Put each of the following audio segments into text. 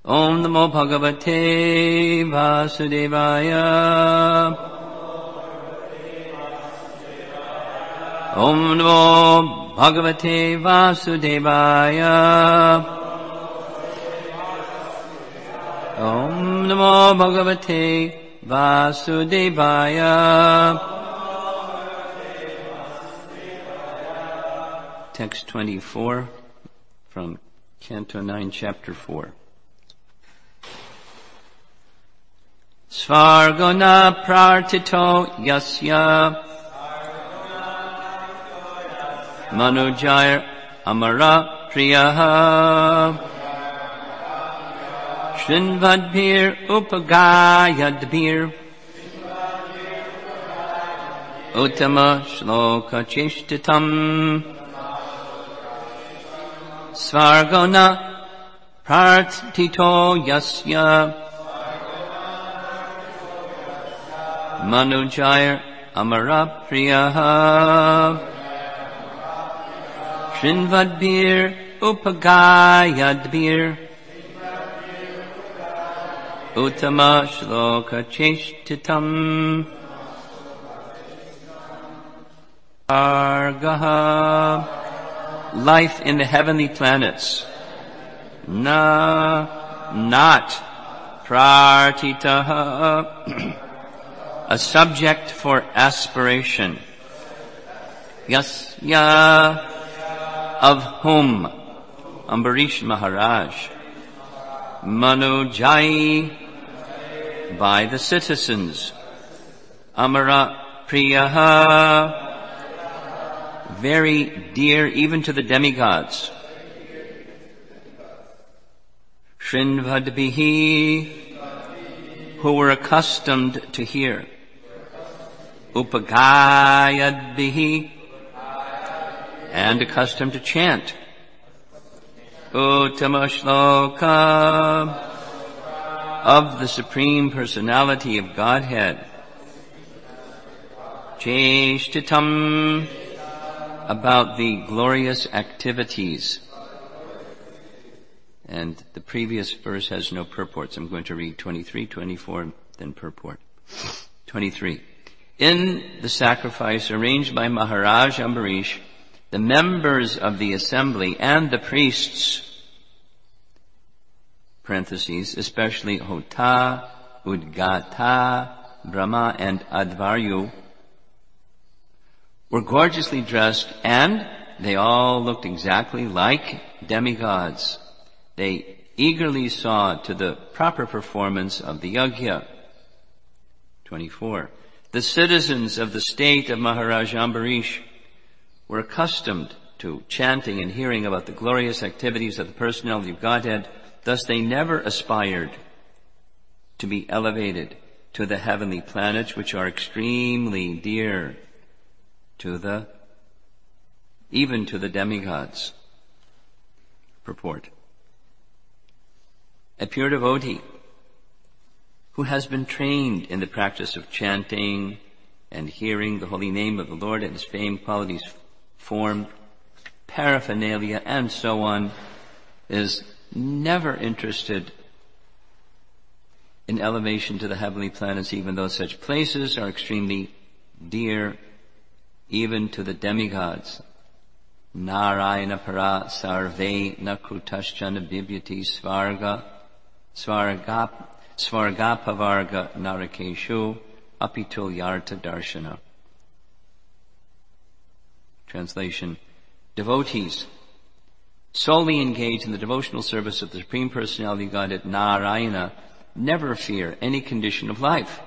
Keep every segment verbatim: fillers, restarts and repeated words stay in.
Om Namo Bhagavate Vasudevaya. Om Namo Bhagavate Vasudevaya. Om Namo Bhagavate Vasudevaya. Text twenty-four from Canto nine, Chapter four. Svargona prartito yasya Manujayar amara priyaha Shrinvadbhir upagayadbhir Uttama shloka cheshtitam Svargona prartito yasya Manujayar amara priyaha Shrinvadbhir upagayadbhir Uttama shloka cheshtitam Argaha. Life in the heavenly planets. Na, not prartitaha. A subject for aspiration. Yasya, of whom? Ambarish Maharaj. Manujai, by the citizens. Amara Priyaha, very dear even to the demigods. Shrinvadbihi, who were accustomed to hear. Upagayadbihi, and accustomed to chant. Uttama shloka, of the Supreme Personality of Godhead. Cheshtitam, about the glorious activities. And the previous verse has no purports. I'm going to read twenty-three, twenty-four, then purport. twenty-three. In the sacrifice arranged by Maharaj Ambarish, the members of the assembly and the priests, parentheses, especially Hota, Udgata, Brahma, and Advaryu, were gorgeously dressed, and they all looked exactly like demigods. They eagerly saw to the proper performance of the yajna. twenty-four. The citizens of the state of Maharaj Ambarish were accustomed to chanting and hearing about the glorious activities of the personality of Godhead. Thus they never aspired to be elevated to the heavenly planets, which are extremely dear to the, even to the demigods. Purport. A pure devotee who has been trained in the practice of chanting and hearing the holy name of the Lord and His famed qualities, form, paraphernalia, and so on, is never interested in elevation to the heavenly planets, even though such places are extremely dear even to the demigods. Narayana para sarve nakrutaschana bibhyati svarga svarga svargapavarga narakeshu apitulyarta darshana. Translation. Devotees solely engaged in the devotional service of the Supreme Personality of Godhead, Narayana, never fear any condition of life.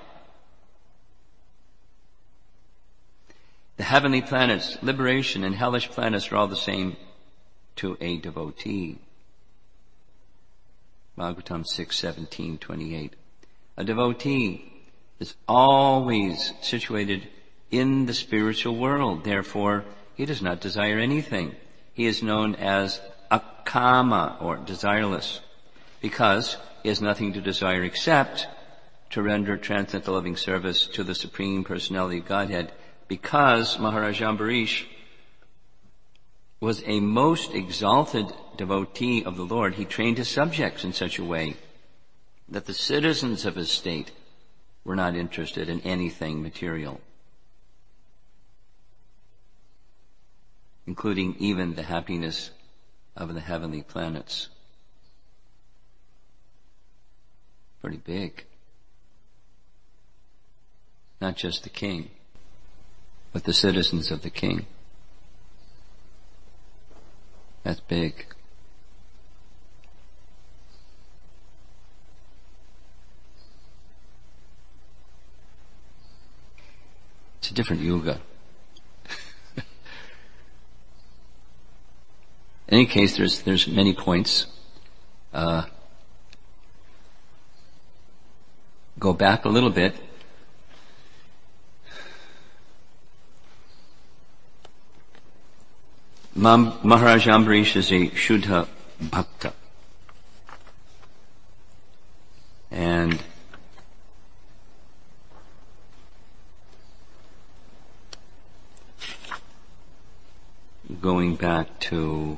The heavenly planets, liberation, and hellish planets are all the same to a devotee. Bhagavatam six, seventeen, twenty-eight. A devotee is always situated in the spiritual world. Therefore, he does not desire anything. He is known as akama, or desireless, because he has nothing to desire except to render transcendental loving service to the Supreme Personality of Godhead. Because Maharaj Ambarish was a most exalted devotee of the Lord, he trained his subjects in such a way that the citizens of his state were not interested in anything material, including even the happiness of the heavenly planets. Pretty big. Not just the king, but the citizens of the king. That's big. It's a different yuga. In any case, there's there's many points. Uh, go back a little bit. Maharaj Ambarish is a Shuddha Bhakta. And going back to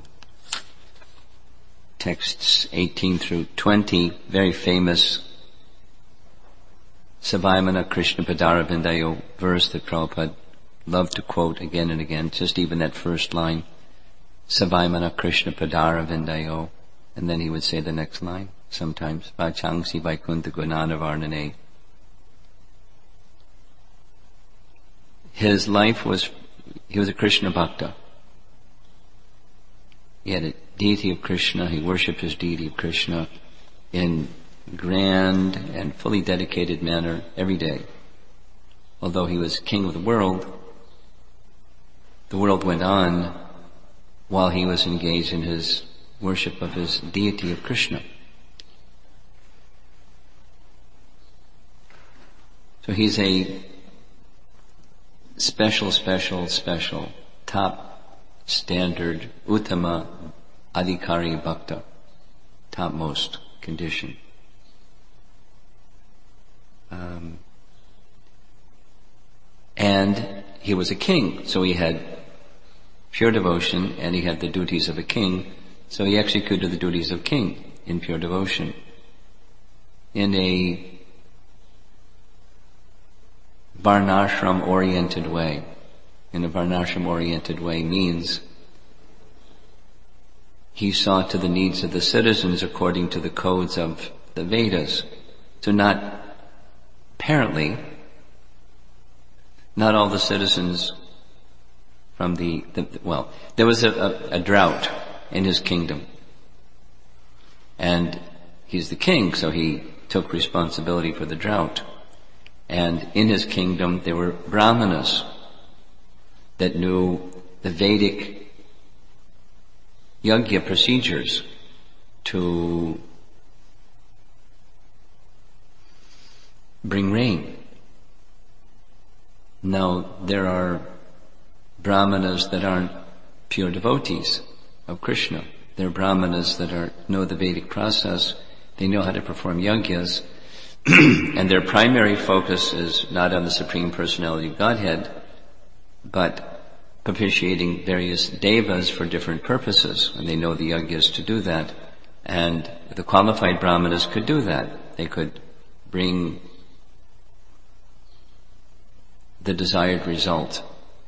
texts eighteen through twenty, very famous Savaimana Krishna Padaravindayo verse that Prabhupada loved to quote again and again, just even that first line, Savaimana Krishna Padaravindayo, and then he would say the next line, sometimes, Vachangsi Vaikuntha Gunana Varnane. His life was, he was a Krishna Bhakta. He had a deity of Krishna, he worshipped his deity of Krishna in grand and fully dedicated manner every day. Although he was king of the world, the world went on while he was engaged in his worship of his deity of Krishna. So he's a special, special, special, top standard, Uttama Adhikari Bhakta, topmost condition. Um, and he was a king, so he had pure devotion and he had the duties of a king, so he executed the duties of king in pure devotion. In a varnashram-oriented way. In a varnashram-oriented way means he saw to the needs of the citizens according to the codes of the Vedas. So not, apparently, not all the citizens from the, the well, there was a, a, a drought in his kingdom. And he's the king, so he took responsibility for the drought. And in his kingdom there were brahmanas that knew the Vedic yajna procedures to bring rain. Now, there are brahmanas that aren't pure devotees of Krishna. There are brahmanas that are, know the Vedic process. They know how to perform yajnas. And their primary focus is not on the Supreme Personality of Godhead, but propitiating various devas for different purposes. And they know the yajnas to do that. And the qualified brahmanas could do that. They could bring the desired result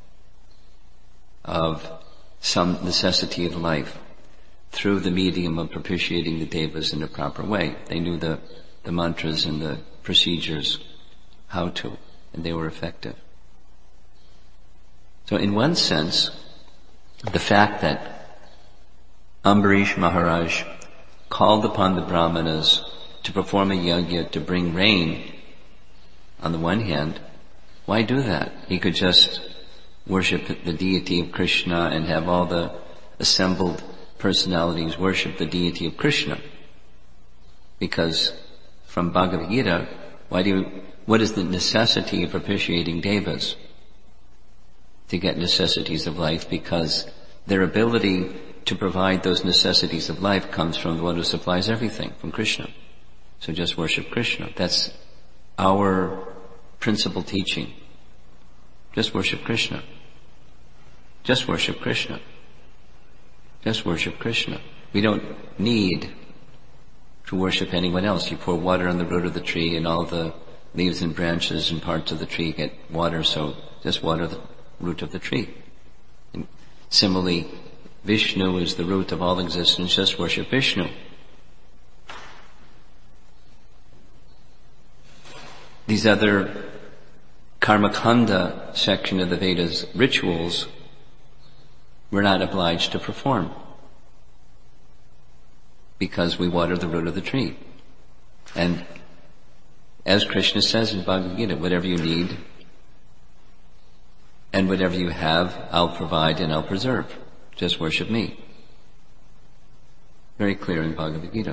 of some necessity of life through the medium of propitiating the devas in a proper way. They knew the, the mantras and the procedures, how to, and they were effective. So in one sense, the fact that Ambarish Maharaj called upon the brahmanas to perform a yajna to bring rain, on the one hand, why do that? He could just worship the deity of Krishna and have all the assembled personalities worship the deity of Krishna. Because from Bhagavad Gita, why do you, what is the necessity of propitiating devas? To get necessities of life, because their ability to provide those necessities of life comes from the one who supplies everything, from Krishna. So just worship Krishna. That's our principal teaching. Just worship Krishna. Just worship Krishna. Just worship Krishna. We don't need to worship anyone else. You pour water on the root of the tree and all the leaves and branches and parts of the tree get water, so just water the root of the tree. And similarly, Vishnu is the root of all existence, just worship Vishnu. These other Karmakanda section of the Vedas rituals we're not obliged to perform because we water the root of the tree. And as Krishna says in Bhagavad Gita, whatever you need and whatever you have, I'll provide and I'll preserve. Just worship me. Very clear in Bhagavad Gita.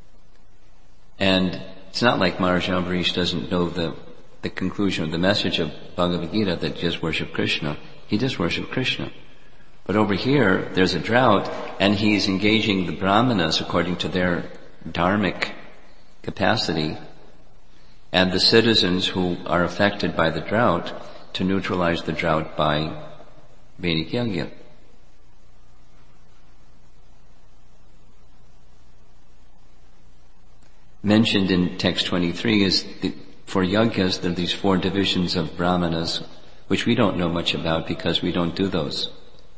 And it's not like Maharaj Ambarish doesn't know the, the conclusion of the message of Bhagavad Gita that just worship Krishna. He just worshiped Krishna. But over here, there's a drought, and he's engaging the brahmanas according to their dharmic capacity, and the citizens who are affected by the drought to neutralize the drought by Vedic Yajna. Mentioned in text twenty-three is the, for yajnas, there are these four divisions of brahmanas, which we don't know much about because we don't do those.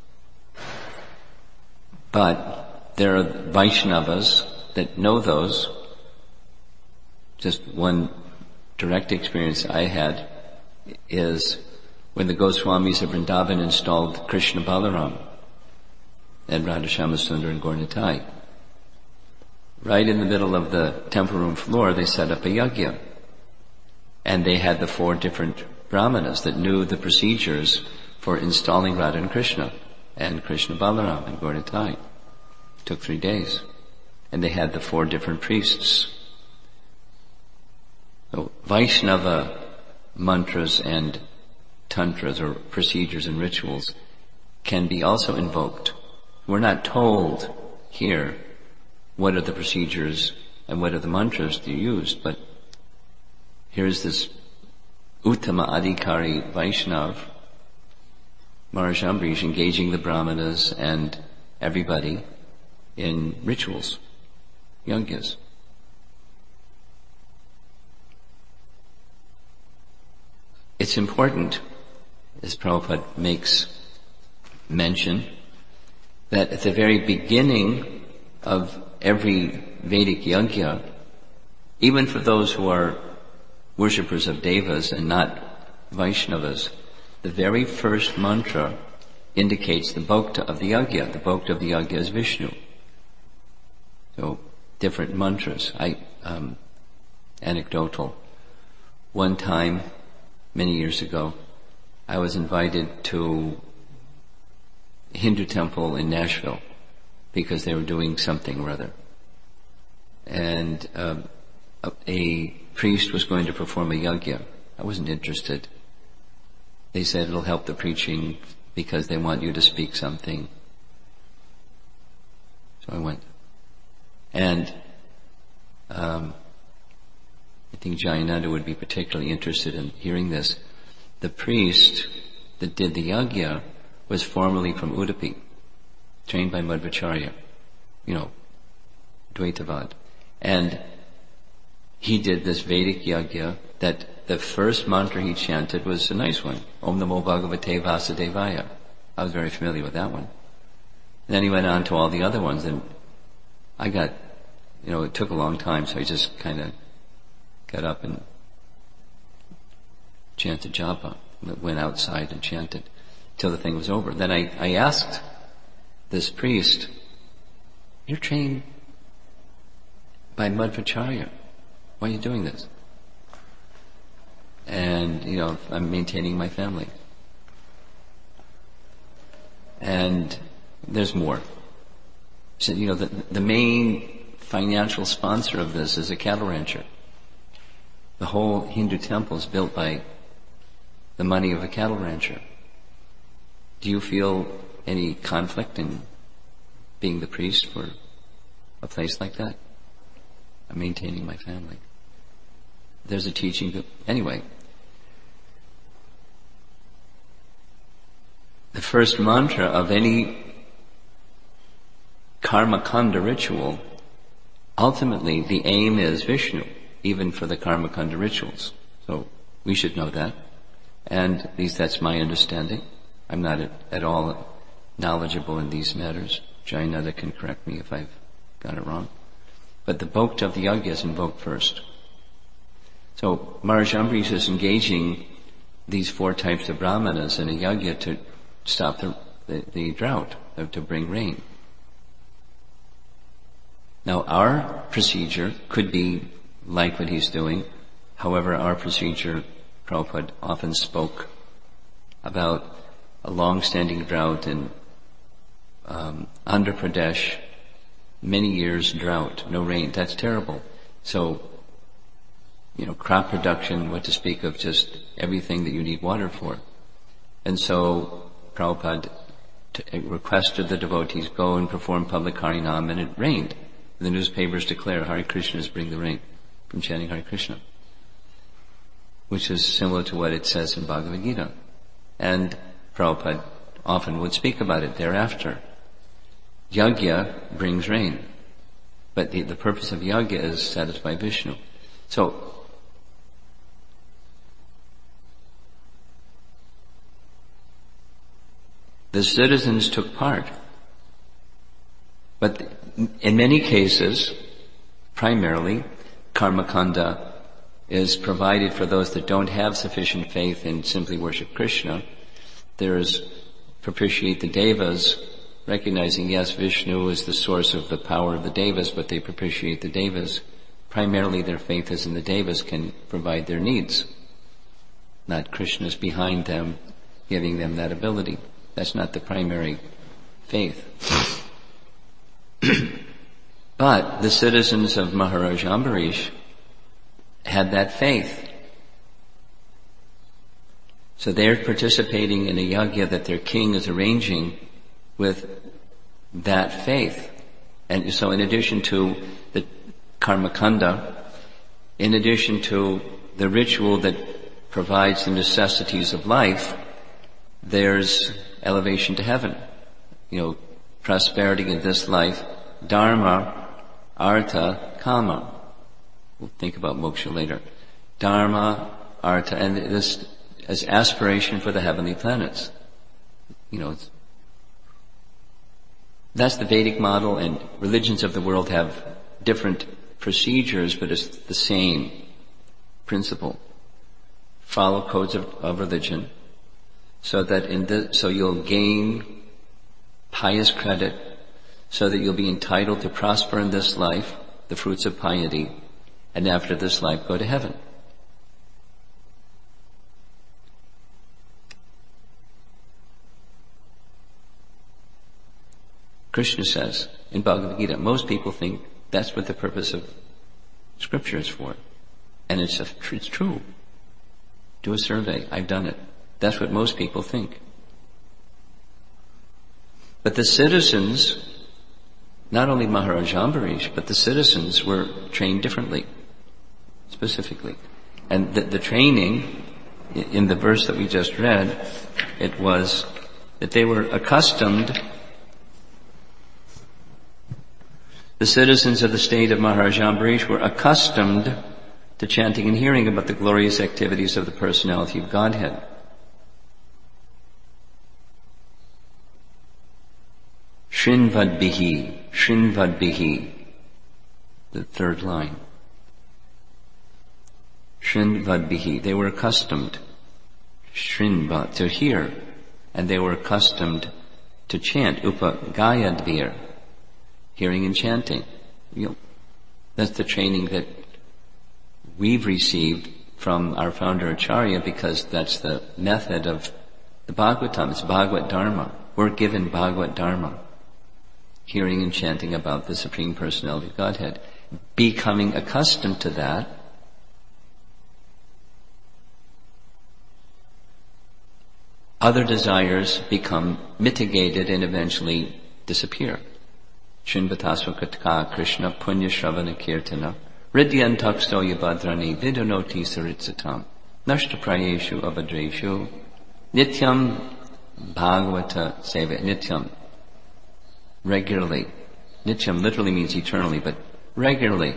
But there are Vaishnavas that know those. Just one direct experience I had is when the Goswamis of Vrindavan installed Krishna Balaram and Radhashama Sundar and Gaur Nitai. Right in the middle of the temple room floor, they set up a yajna. And they had the four different brahmanas that knew the procedures for installing Radha and Krishna and Krishna Balaram and Gaur Nitai. It took three days. And they had the four different priests. So Vaishnava mantras and tantras or procedures and rituals can be also invoked. We're not told here what are the procedures and what are the mantras to use, but here's this Uttama Adhikari Vaishnav, Maharaj Ambarish, engaging the brahmanas and everybody in rituals, yajnas. It's important, as Prabhupada makes mention, that at the very beginning of every Vedic yajna, even for those who are worshippers of devas and not Vaishnavas, the very first mantra indicates the bhokta of the yajna. The bhokta of the yajna is Vishnu. So, different mantras. I, um, anecdotal. One time, many years ago, I was invited to a Hindu temple in Nashville because they were doing something or other. And uh, a, a priest was going to perform a yajna. I wasn't interested. They said it'll help the preaching because they want you to speak something. So I went. And um, I think Jayananda would be particularly interested in hearing this. The priest that did the yajna was formerly from Udupi, trained by Madhvacharya, you know, Dvaitavad. And he did this Vedic yajna that the first mantra he chanted was a nice one, Om Namo Bhagavate Vasudevaya. I was very familiar with that one. And then he went on to all the other ones, and I got, you know, it took a long time, so I just kind of got up and chanted japa, went outside and chanted till the thing was over. Then I, I asked this priest, you're trained by Madhvacharya. Why are you doing this? And, you know, I'm maintaining my family. And there's more. He said, you know, the, the main financial sponsor of this is a cattle rancher. The whole Hindu temple is built by the money of a cattle rancher. Do you feel any conflict in being the priest for a place like that? I'm maintaining my family. There's a teaching that, anyway, the first mantra of any karma kanda ritual ultimately the aim is Vishnu, even for the Karmakanda rituals. So we should know that. And at least that's my understanding. I'm not at, at all knowledgeable in these matters. Jayanada can correct me if I've got it wrong. But the Bhokta of the yajna is invoked first. So Maharaj Ambarish is engaging these four types of brahmanas in a yajna to stop the, the, the drought, to bring rain. Now our procedure could be like what he's doing. However, our procedure, Prabhupada often spoke about a long-standing drought in um, Andhra Pradesh, many years drought, no rain. That's terrible. So, you know, crop production, what to speak of, just everything that you need water for. And so Prabhupada t- requested the devotees go and perform public Harinam, and it rained. The newspapers declare Hare Krishnas bring the rain from chanting Hare Krishna, which is similar to what it says in Bhagavad Gita. And Prabhupada often would speak about it thereafter. Yajna brings rain, but the, the purpose of yajna is to satisfy Vishnu. So, the citizens took part, but in many cases, primarily, Karmakanda is provided for those that don't have sufficient faith and simply worship Krishna. There's propitiate the devas, recognizing, yes, Vishnu is the source of the power of the devas, but they propitiate the devas. Primarily their faith is in the devas can provide their needs. Not Krishna's behind them, giving them that ability. That's not the primary faith. But the citizens of Maharaj Ambarish had that faith. So they're participating in a yajna that their king is arranging with that faith. And so in addition to the Karmakanda, in addition to the ritual that provides the necessities of life, there's elevation to heaven. You know, prosperity in this life, dharma, artha, kama. We'll think about moksha later. Dharma, artha, and this as aspiration for the heavenly planets. You know, it's, that's the Vedic model, and religions of the world have different procedures, but it's the same principle. Follow codes of, of religion, so that in the, so you'll gain pious credit, so that you'll be entitled to prosper in this life, the fruits of piety, and after this life go to heaven. Krishna says in Bhagavad Gita, most people think that's what the purpose of Scripture is for. And it's, a, it's true. Do a survey. I've done it. That's what most people think. But the citizens, not only Maharaj Ambarish, but the citizens were trained differently, specifically. And the, the training, in the verse that we just read, it was that they were accustomed. The citizens of the state of Maharaj Ambarish were accustomed to chanting and hearing about the glorious activities of the personality of Godhead. Shrinvadbihi, Shrinvadbihi, the third line. Shrinvadbihi, they were accustomed, Shrinvad, to hear, and they were accustomed to chant, Upagayadvir, hearing and chanting. You know, that's the training that we've received from our founder Acharya, because that's the method of the Bhagavatam. It's Bhagavad Dharma. We're given Bhagavad Dharma, hearing and chanting about the Supreme Personality of Godhead. Becoming accustomed to that, other desires become mitigated and eventually disappear. Shinvatasvakatka Krishna Punya Shravana Kirtana Ridyan Taksto Yabhadrani Vidunoti Saritsatam Nashta Prayeshu Abhadreshu Nityam Bhagavata Seva. Nityam, regularly. Nityam literally means eternally, but regularly.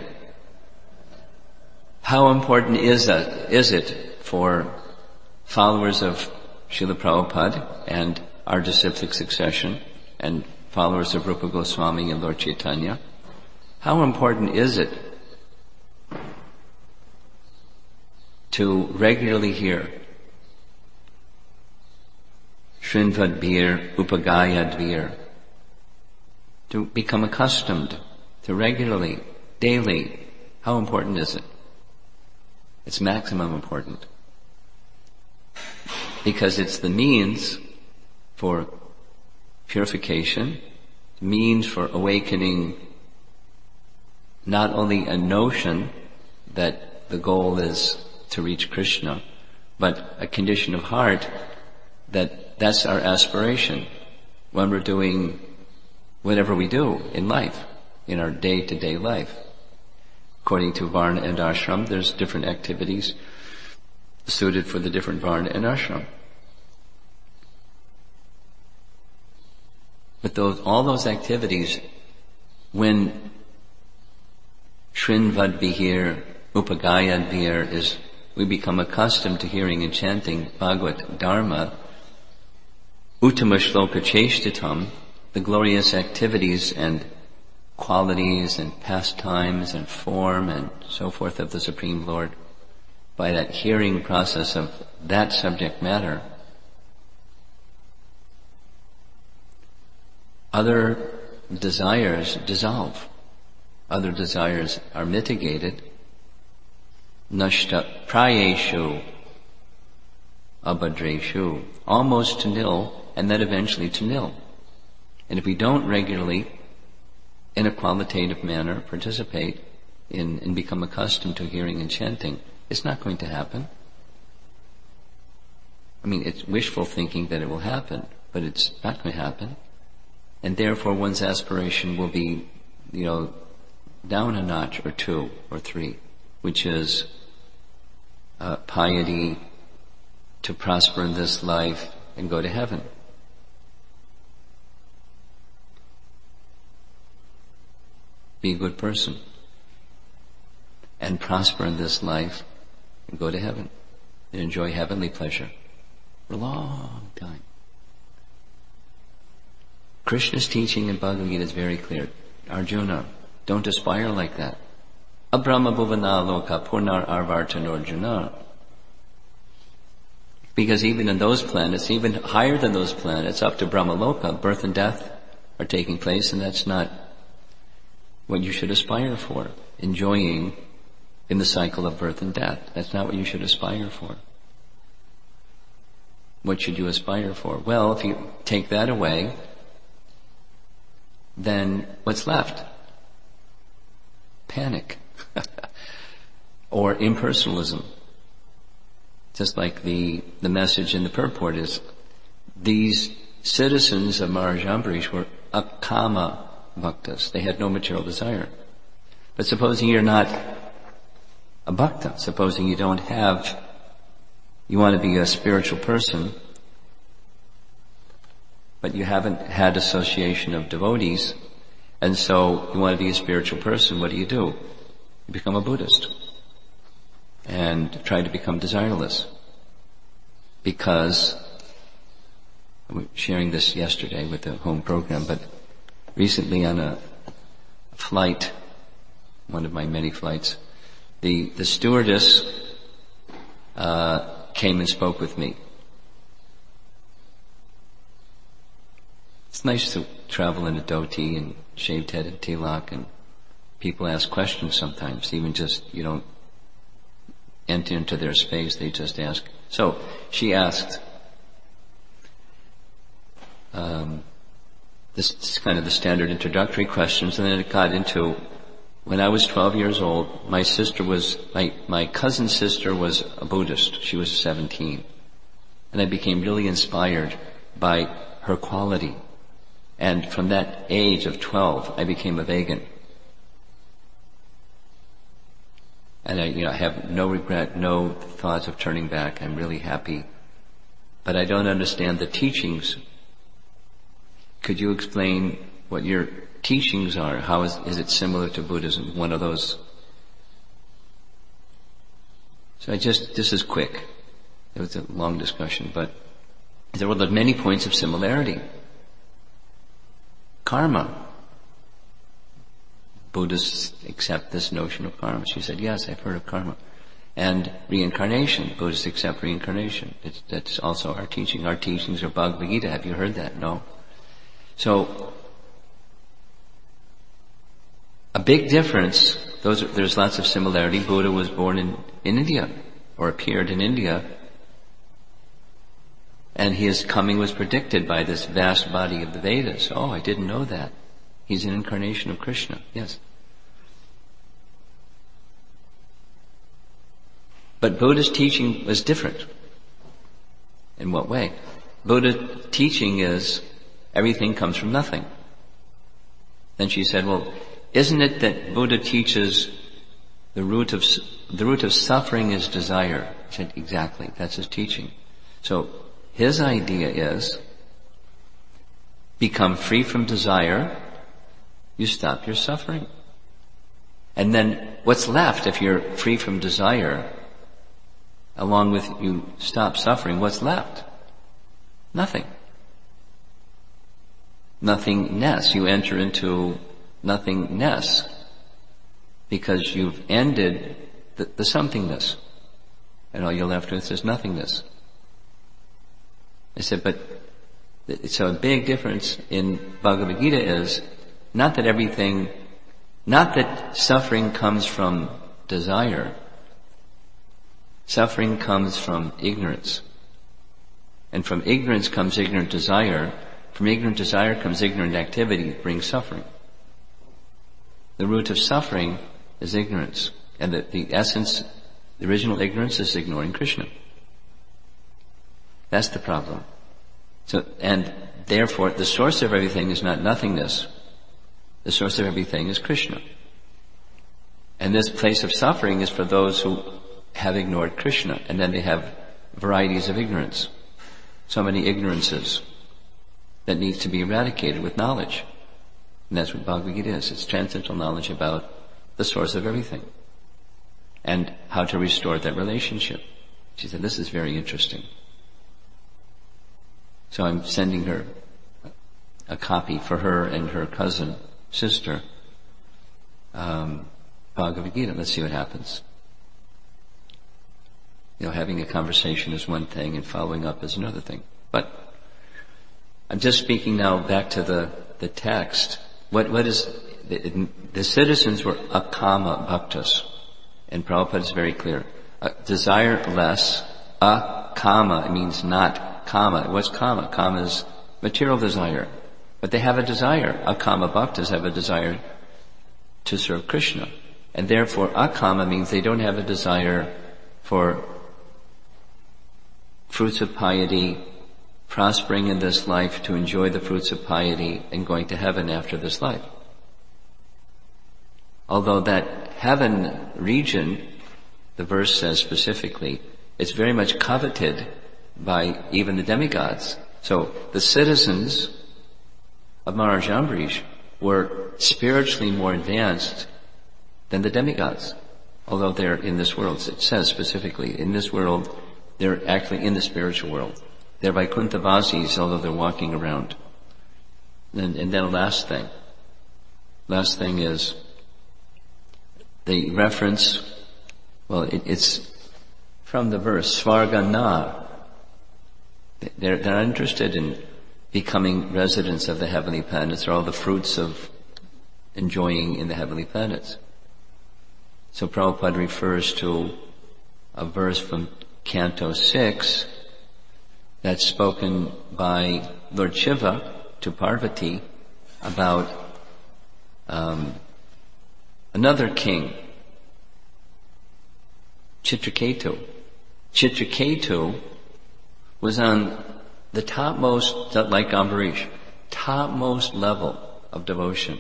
How important is that, is it for followers of Srila Prabhupada and our disciplic succession and followers of Rupa Goswami and Lord Chaitanya? How important is it to regularly hear Shrinvadvir Upagayadvir, to become accustomed to regularly, daily? How important is it? It's maximum important. Because it's the means for purification, means for awakening not only a notion that the goal is to reach Krishna, but a condition of heart that that's our aspiration when we're doing whatever we do in life, in our day-to-day life. According to Varna and Ashram, there's different activities suited for the different Varna and Ashram. But those, all those activities, when Shrinvadvihir, Upagayadvir is, we become accustomed to hearing and chanting Bhagavad Dharma, Uttama Shloka Cheshtitam, the glorious activities and qualities and pastimes and form and so forth of the Supreme Lord, by that hearing process of that subject matter, other desires dissolve. Other desires are mitigated. Nashta prayeshu abhadreshu, almost to nil, and then eventually to nil. And if we don't regularly, in a qualitative manner, participate in and become accustomed to hearing and chanting, it's not going to happen. I mean, it's wishful thinking that it will happen, but it's not going to happen. And therefore one's aspiration will be, you know, down a notch or two or three, which is uh, piety, to prosper in this life and go to heaven. Be a good person and prosper in this life and go to heaven and enjoy heavenly pleasure for a long time. Krishna's teaching in Bhagavad Gita is very clear. Arjuna, don't aspire like that. Abrahma bhuvana loka purnar arvartan Arjuna. Because even in those planets, even higher than those planets, up to Brahmaloka, birth and death are taking place, and that's not what you should aspire for. Enjoying in the cycle of birth and death. That's not what you should aspire for. What should you aspire for? Well, if you take that away, then what's left? Panic. Or impersonalism. Just like the, the message in the purport is, these citizens of Maharaj Ambarish were akama bhaktas. They had no material desire. But supposing you're not a bhakta, supposing you don't have, you want to be a spiritual person, but you haven't had association of devotees, and so you want to be a spiritual person, what do you do? You become a Buddhist and try to become desireless. Because, I was sharing this yesterday with the home program, but recently on a flight, one of my many flights, the, the stewardess uh, came and spoke with me. It's nice to travel in a dhoti and shaved head and tilak, and people ask questions sometimes, even just, you don't enter into their space, they just ask. So, she asked, um, this is kind of the standard introductory questions, and then it got into, when I was twelve years old, my sister was, my, my cousin's sister was a Buddhist. She was seventeen. And I became really inspired by her quality. And from that age of twelve, I became a vegan. And I, you know, I have no regret, no thoughts of turning back. I'm really happy. But I don't understand the teachings. Could you explain what your teachings are. How is, is it similar to Buddhism? One of those. So I just, this is quick. It was a long discussion, but there were many points of similarity. Karma. Buddhists accept this notion of karma. She said, yes, I've heard of karma. And reincarnation. Buddhists accept reincarnation. It's, that's also our teaching. Our teachings are Bhagavad Gita. Have you heard that? No. So, a big difference, those are, there's lots of similarity. Buddha was born in, in India, or appeared in India, and his coming was predicted by this vast body of the Vedas. Oh, I didn't know that. He's an incarnation of Krishna. Yes. But Buddha's teaching was different. In what way? Buddha's teaching is everything comes from nothing. Then she said, well, isn't it that Buddha teaches the root of, the root of suffering is desire? I said, exactly. That's his teaching. So, his idea is, become free from desire, you stop your suffering. And then what's left if you're free from desire, along with you stop suffering, what's left? Nothing. Nothingness. You enter into nothingness because you've ended the, the somethingness. And all you're left with is nothingness. I said, but so a big difference in Bhagavad Gita is not that everything, not that suffering comes from desire. Suffering comes from ignorance. And from ignorance comes ignorant desire. From ignorant desire comes ignorant activity that brings suffering. The root of suffering is ignorance. And the, the essence, the original ignorance is ignoring Krishna. That's the problem. So, and therefore, the source of everything is not nothingness. The source of everything is Krishna. And this place of suffering is for those who have ignored Krishna, and then they have varieties of ignorance. So many ignorances that needs to be eradicated with knowledge. And that's what Bhagavad Gita is. It's transcendental knowledge about the source of everything and how to restore that relationship. She said, this is very interesting. So I'm sending her a copy for her and her cousin, sister, um, Bhagavad Gita. Let's see what happens. You know, having a conversation is one thing and following up is another thing. But I'm just speaking now back to the, the text. What, what is, the, the citizens were akama bhaktas. And Prabhupada is very clear. Uh, desire less, akama, it means not kama. What's kama? Kama is material desire. But they have a desire. Akama bhaktas have a desire to serve Krishna. And therefore, akama means they don't have a desire for fruits of piety, prospering in this life to enjoy the fruits of piety and going to heaven after this life. Although that heaven region, the verse says specifically, it's very much coveted by even the demigods. So the citizens of Maharaj Ambarish were spiritually more advanced than the demigods. Although they're in this world, it says specifically, in this world, they're actually in the spiritual world. They're Vaikuntha-vasis, although they're walking around. And, and then the last thing. Last thing is the reference, well, it, it's from the verse, Svargana. They're, they're interested in becoming residents of the heavenly planets, or all the fruits of enjoying in the heavenly planets. So Prabhupada refers to a verse from Canto six that's spoken by Lord Shiva to Parvati about um, another king, Chitraketu. Chitraketu was on the topmost, like Ambarish, topmost level of devotion.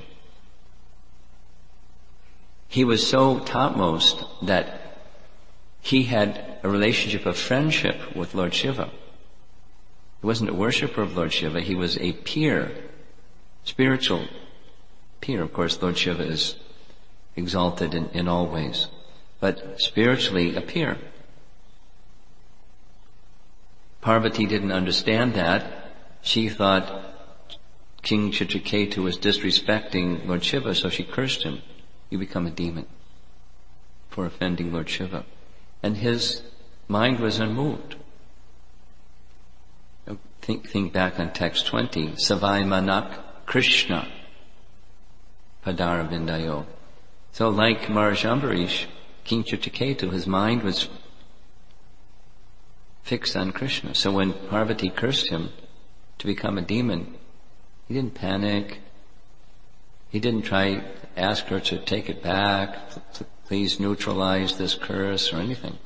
He was so topmost that he had a relationship of friendship with Lord Shiva. He wasn't a worshipper of Lord Shiva, he was a peer spiritual peer. Of course, Lord Shiva is exalted in, in all ways, but spiritually a peer. Parvati didn't understand that. She thought King Chitraketu was disrespecting Lord Shiva, so she cursed him. You become a demon for offending Lord Shiva. And his mind was unmoved. Think, think back on text twenty. Savai Manak Krishna Padara Vindayo. So like Maharaj Ambarish, King Chitraketu, his mind was fixed on Krishna. So when Parvati cursed him to become a demon, he didn't panic. He didn't try to ask her to take it back, please neutralize this curse or anything.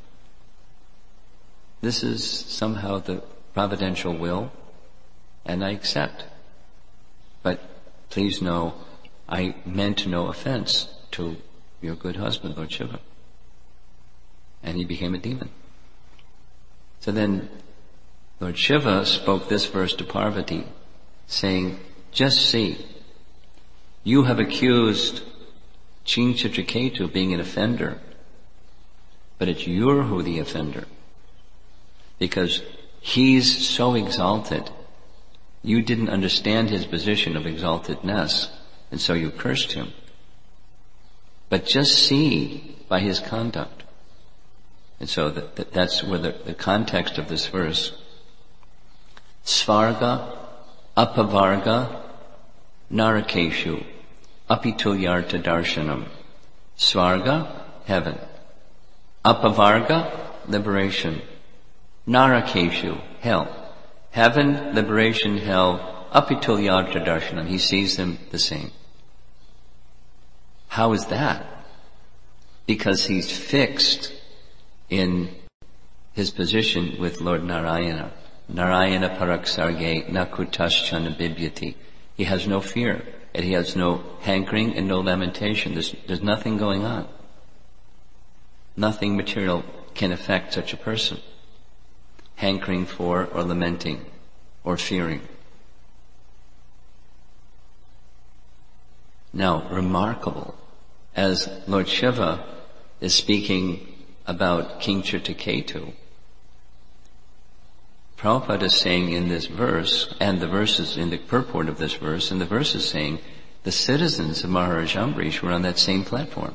This is somehow the providential will, and I accept. But please know, I meant no offense to your good husband, Lord Shiva. And he became a demon. So then Lord Shiva spoke this verse to Parvati, saying, just see, you have accused King Chitraketu of being an offender, but it's you're who the offender. Because he's so exalted, you didn't understand his position of exaltedness, and so you cursed him. But just see by his conduct. And so that, that, that's where the, the context of this verse, Svarga, Apavarga, Narakeshu, Apitulyarta Darshanam. Svarga, heaven. Apavarga, liberation. Narakeshu, hell. Heaven, liberation, hell, Apitulyarta Darshanam. He sees them the same. How is that? Because he's fixed in his position with Lord Narayana. Narayana Paraksarge Nakutaschana Bibyati. He has no fear, and he has no hankering and no lamentation. There's, there's nothing going on. Nothing material can affect such a person. Hankering for or lamenting or fearing. Now, remarkable, as Lord Shiva is speaking about King Chitraketu, Prabhupada is saying in this verse, and the verses in the purport of this verse, and the verse is saying, the citizens of Maharaj Ambarish were on that same platform.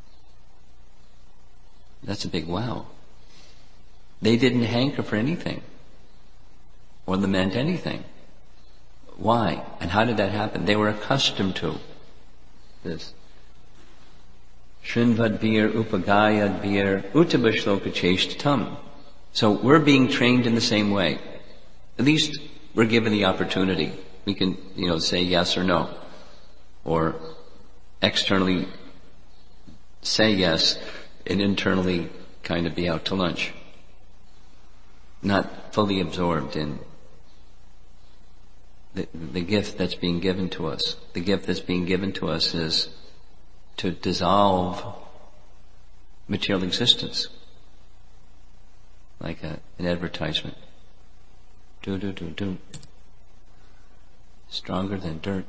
That's a big wow. They didn't hanker for anything, or lament anything. Why? And how did that happen? They were accustomed to this. Shrinvadvir upagayadvir utabashloka. So we're being trained in the same way. At least we're given the opportunity. We can, you know, say yes or no. Or externally say yes and internally kind of be out to lunch. Not fully absorbed in the, the gift that's being given to us. The gift that's being given to us is to dissolve material existence. Like a, an advertisement. Do, do, do, do. Stronger than dirt.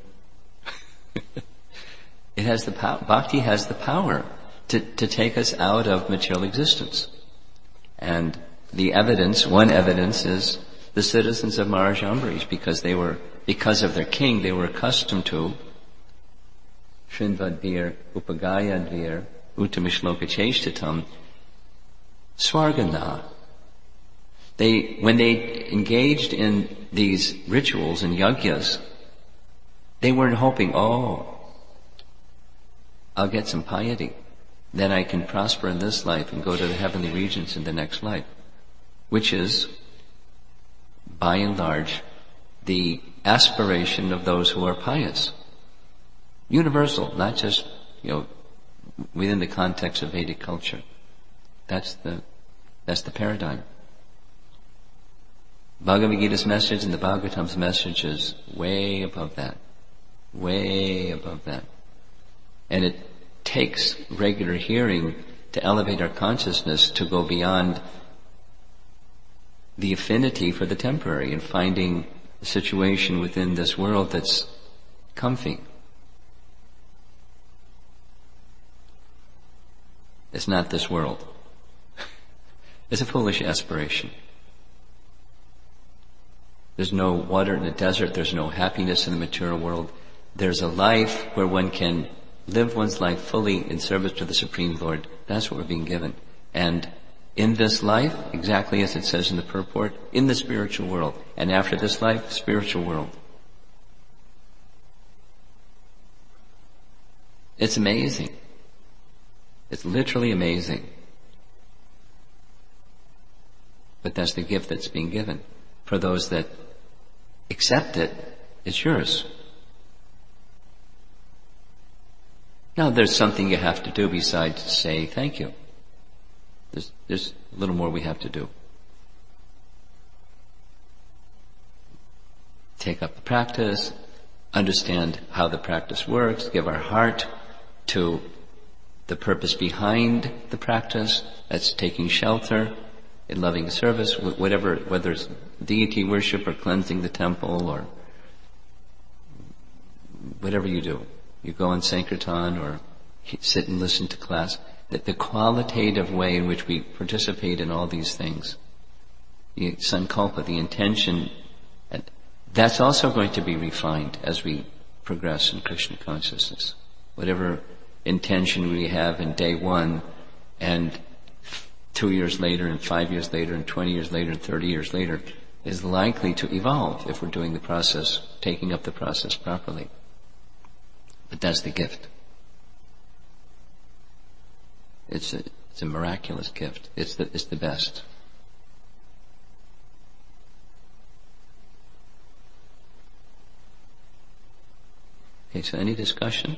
It has the power, bhakti has the power to, to take us out of material existence. And the evidence, one evidence is the citizens of Maharaj Ambarish, because they were, because of their king, they were accustomed to Shrinvadvir, Upagayadvir, Uttamishloka Cheshtatam, Swargana. They, when they engaged in these rituals and yagyas, they weren't hoping, oh, I'll get some piety. Then I can prosper in this life and go to the heavenly regions in the next life. Which is, by and large, the aspiration of those who are pious. Universal, not just, you know, within the context of Vedic culture. That's the, that's the paradigm. Bhagavad Gita's message and the Bhagavatam's message is way above that. Way above that. And it takes regular hearing to elevate our consciousness to go beyond the affinity for the temporary and finding a situation within this world that's comfy. It's not this world. It's a foolish aspiration. There's no water in the desert. There's no happiness in the material world. There's a life where one can live one's life fully in service to the Supreme Lord. That's what we're being given. And in this life, exactly as it says in the purport, in the spiritual world. And after this life, spiritual world. It's amazing. It's literally amazing. But that's the gift that's being given. For those that accept it, it's yours. Now there's something you have to do besides say thank you. There's, there's a little more we have to do. Take up the practice, understand how the practice works, give our heart to the purpose behind the practice. That's taking shelter in loving service, whatever, whether it's deity worship or cleansing the temple or whatever you do. You go on Sankirtan or sit and listen to class. That the qualitative way in which we participate in all these things, the sankalpa, the intention, and that's also going to be refined as we progress in Krishna consciousness. Whatever intention we have in day one, and two years later, and five years later, and twenty years later, and thirty years later, is likely to evolve if we're doing the process, taking up the process properly. But that's the gift. It's a, it's a miraculous gift. It's the, it's the best. Okay, so any discussion?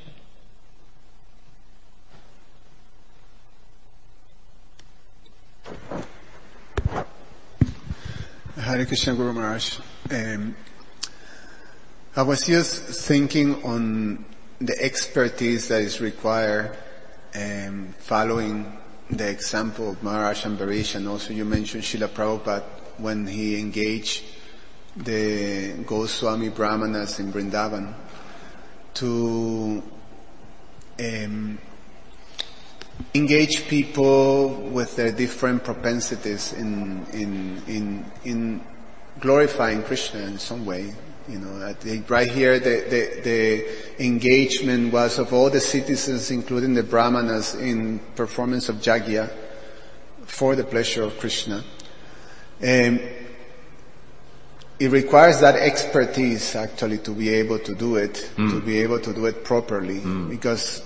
Hare Krishna, Guru Maharaj. Um, I was just thinking on the expertise that is required, um, following the example of Maharaj Ambarish, and also you mentioned Srila Prabhupada when he engaged the Goswami Brahmanas in Vrindavan to um, engage people with their different propensities in in in in glorifying Krishna in some way. You know, right here the, the the engagement was of all the citizens, including the Brahmanas, in performance of yajna for the pleasure of Krishna. Um, it requires that expertise actually to be able to do it, mm. to be able to do it properly, mm. because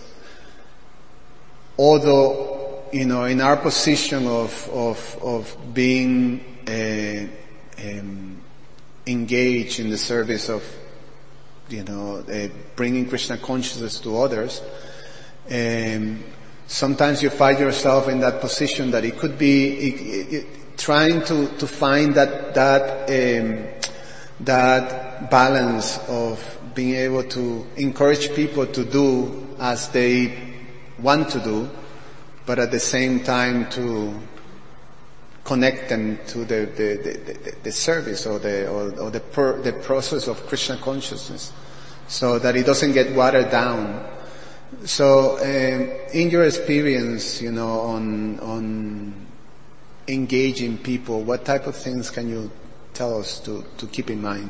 although, you know, in our position of, of, of being, uh, um, engaged in the service of, you know, uh, bringing Krishna consciousness to others, um, sometimes you find yourself in that position that it could be, it, it, trying to, to find that, that, um, that balance of being able to encourage people to do as they want to do, but at the same time to connect them to the the, the, the service or the or, or the per, the process of Krishna consciousness, so that it doesn't get watered down. So, um, in your experience, you know, on on engaging people, what type of things can you tell us to to keep in mind?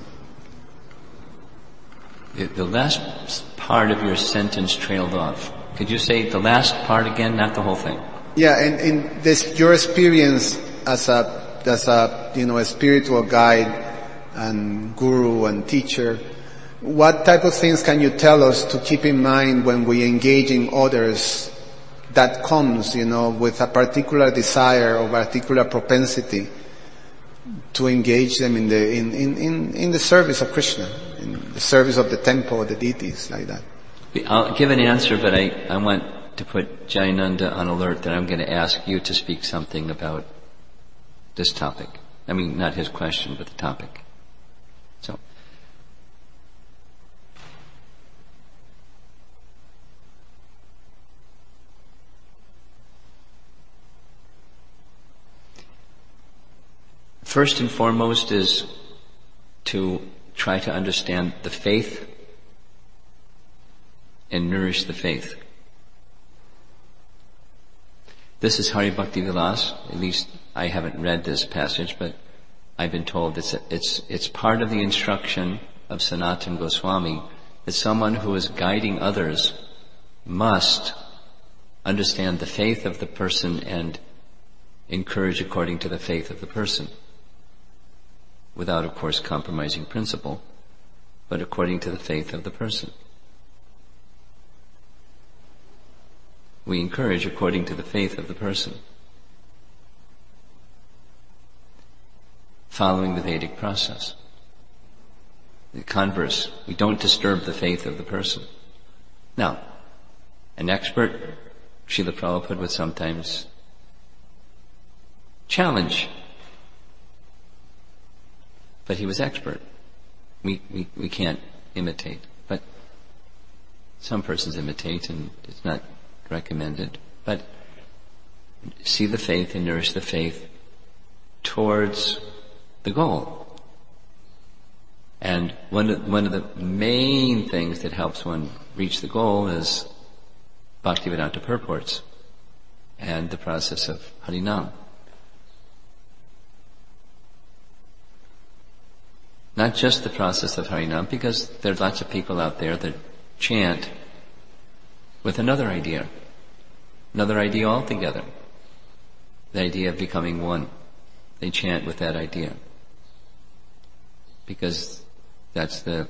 The, the last part of your sentence trailed off. Could you say the last part again, not the whole thing? Yeah, and in this, your experience as a, as a, you know, a spiritual guide and guru and teacher, what type of things can you tell us to keep in mind when we engage in others that comes, you know, with a particular desire or particular propensity to engage them in the, in, in, in, in the service of Krishna, in the service of the temple, the deities, like that? I'll give an answer, but I, I want to put Jayananda on alert that I'm going to ask you to speak something about this topic. I mean, not his question, but the topic. So. First and foremost is to try to understand the faith and nourish the faith. This is Hari Bhakti Vilas. At least I haven't read this passage, but I've been told it's, it's, it's part of the instruction of Sanatana Goswami that someone who is guiding others must understand the faith of the person and encourage according to the faith of the person, without, of course, compromising principle, but according to the faith of the person. We encourage according to the faith of the person, following the Vedic process. The converse, we don't disturb the faith of the person. Now, an expert, Srila Prabhupada would sometimes challenge, but he was expert. We, we, we can't imitate, but some persons imitate and it's not recommended. But see the faith and nourish the faith towards the goal. And one of, one of the main things that helps one reach the goal is Bhaktivedanta purports and the process of Harinam. Not just the process of Harinam, because there are lots of people out there that chant with another idea, another idea altogether, the idea of becoming one. They chant with that idea, because that's the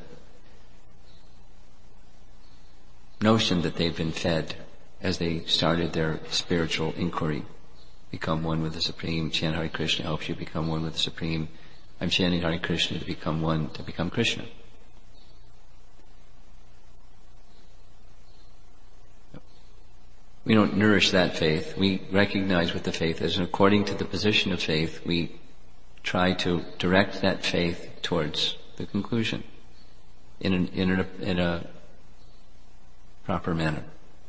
notion that they've been fed as they started their spiritual inquiry. Become one with the Supreme. Chant Hare Krishna helps you become one with the Supreme. I'm chanting Hare Krishna to become one, to become Krishna. We don't nourish that faith. We recognize what the faith is, and according to the position of faith, we try to direct that faith towards the conclusion in, an, in, a, in a proper manner.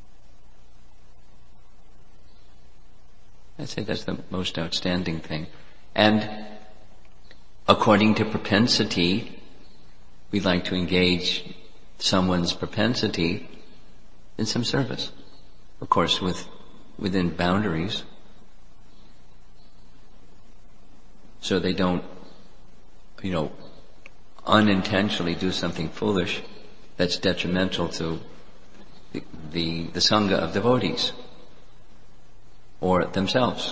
I'd say that's the most outstanding thing. And according to propensity, we like to engage someone's propensity in some service. Of course, with, within boundaries, so they don't, you know, unintentionally do something foolish that's detrimental to the, the, the sangha of devotees, or themselves,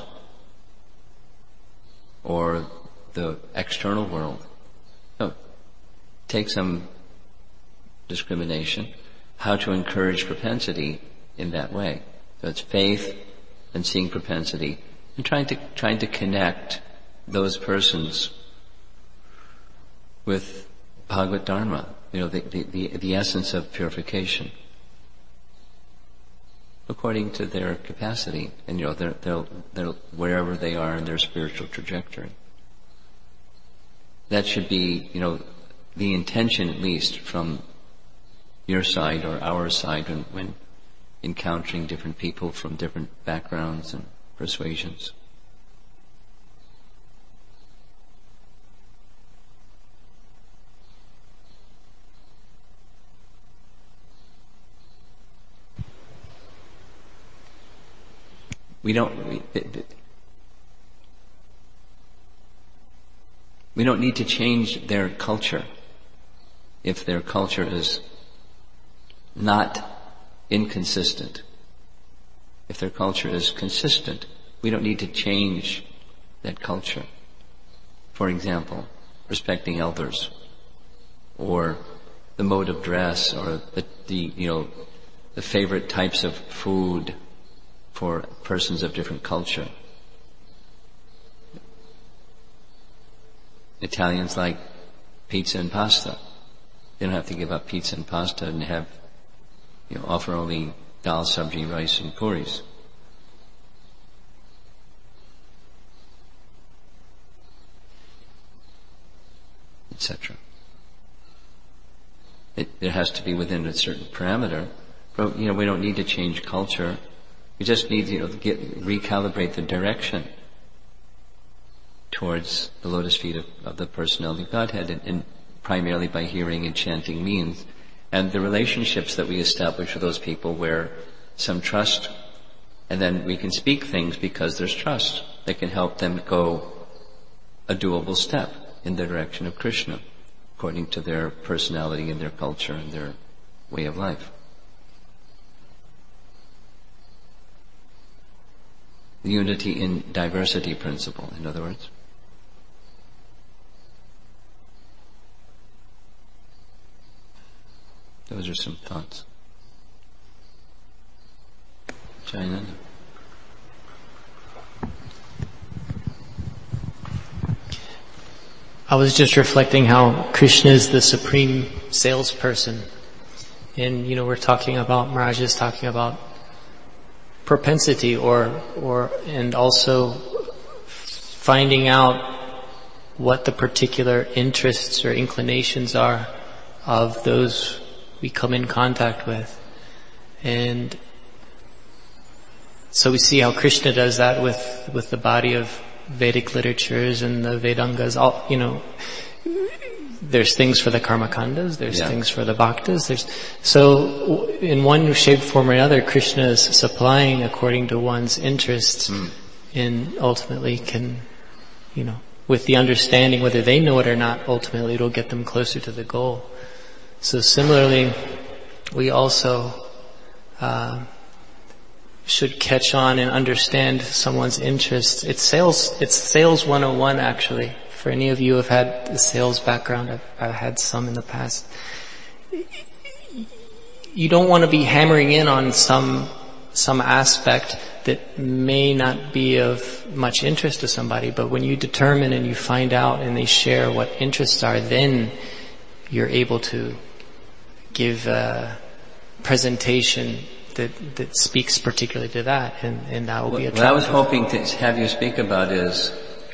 or the external world. So, take some discrimination, how to encourage propensity in that way. So it's faith and seeing propensity and trying to, trying to connect those persons with Bhagavad Dharma, you know, the, the, the, the essence of purification, according to their capacity and, you know, their, their, their, wherever they are in their spiritual trajectory. That should be, you know, the intention, at least from your side or our side, when, when encountering different people from different backgrounds and persuasions. We don't, we, we don't need to change their culture if their culture is not inconsistent. If their culture is consistent, we don't need to change that culture. For example, respecting elders, or the mode of dress, or the, the you know, the favorite types of food for persons of different culture. Italians like pizza and pasta. They don't have to give up pizza and pasta and have, you know, offer only dal, sabji, rice, and puris. et cetera. It, it has to be within a certain parameter. But, you know, we don't need to change culture. We just need, you know, to get, recalibrate the direction towards the lotus feet of, of the personality of Godhead, and, and primarily by hearing and chanting means. and the relationships that we establish with those people where some trust, and then we can speak things because there's trust that can help them go a doable step in the direction of Krishna, according to their personality and their culture and their way of life. The unity in diversity principle, in other words. Those are some thoughts. China. I was just reflecting how Krishna is the supreme salesperson. And, you know, we're talking about, Maharaj is talking about propensity or, or, and also finding out what the particular interests or inclinations are of those we come in contact with. And so we see how Krishna does that with, with the body of Vedic literatures and the Vedangas. All, you know, there's things for the Karmakandas, there's yeah. things for the Bhaktas. There's, so in one shape, form or another, Krishna is supplying according to one's interests mm. and ultimately can, you know, with the understanding, whether they know it or not, ultimately it'll get them closer to the goal. So similarly, we also uh, should catch on and understand someone's interests. It's sales. It's sales one oh one, actually. For any of you who have had a sales background, I've, I've had some in the past. You don't want to be hammering in on some some aspect that may not be of much interest to somebody, but when you determine and you find out and they share what interests are, then you're able to give a presentation that, that speaks particularly to that, and, and that will what, be attractive. What I was hoping to have you speak about is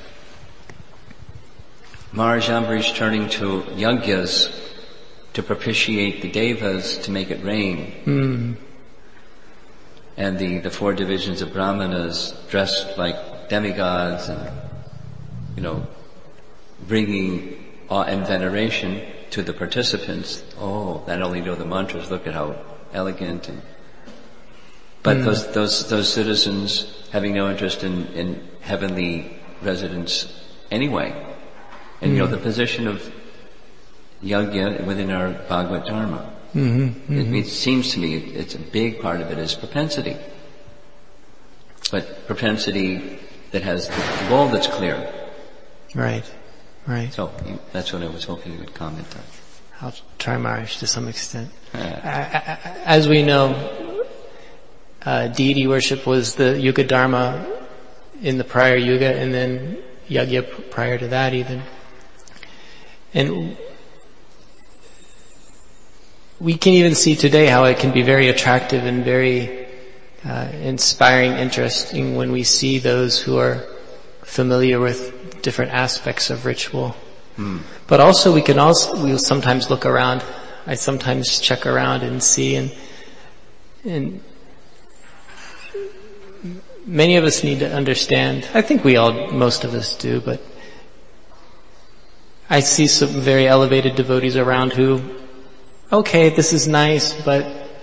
Maharaj Ambarish turning to yagyas to propitiate the devas to make it rain. Mm. And the, the four divisions of brahmanas dressed like demigods and, you know, bringing awe and veneration to the participants. Oh, not only know the mantras, look at how elegant. And, but mm. those, those, those citizens having no interest in, in heavenly residence anyway. And mm. you know, the position of yagya within our Bhagavad Dharma. Mm-hmm, mm-hmm. It, it seems to me it's a big part of it is propensity. But propensity that has the goal that's clear. Right, right. So you, that's what I was hoping you would comment on. I'll try Maharaj to some extent. Uh, As we know, uh, deity worship was the Yuga Dharma in the prior Yuga, and then yagya prior to that even. And we can even see today how it can be very attractive and very uh, inspiring, interesting when we see those who are familiar with different aspects of ritual. Hmm. But also we can also, we'll sometimes look around. I sometimes check around and see, and, and many of us need to understand, I think we all, most of us do, but I see some very elevated devotees around who, okay, this is nice, but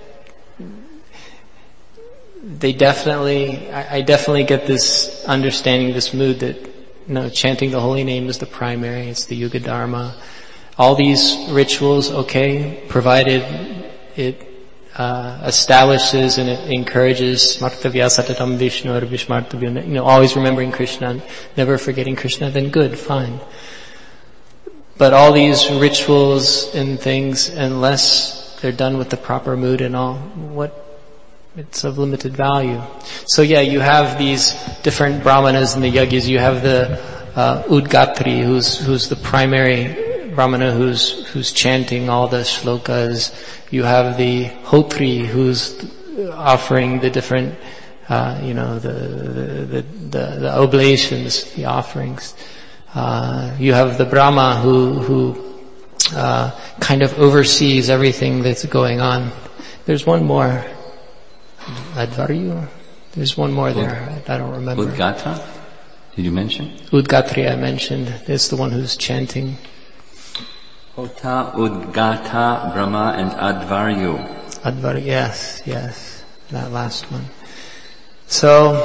they definitely, I, I definitely get this understanding, this mood that, you know, chanting the holy name is the primary, it's the Yuga Dharma. All these rituals, okay, provided it uh, establishes and it encourages Smartavya Satatam Vishnu or Vishmartavya, you know, always remembering Krishna, never forgetting Krishna, then good, fine. But all these rituals and things, unless they're done with the proper mood and all, what, it's of limited value. So yeah, you have these different brahmanas and the yagyas. You have the uh, Udgatri, who's who's the primary brahmana, who's who's chanting all the shlokas. You have the Hotri, who's offering the different, uh, you know, the the, the the oblations, the offerings. Uh, you have the Brahma who, who, uh, kind of oversees everything that's going on. There's one more. Advaryu? There's one more there. I don't remember. Udgata? Did you mention? Udgatri I mentioned. It's the one who's chanting. Hota, Udgata, Brahma, and Advaryu. Advaryu, yes, yes, that last one. So,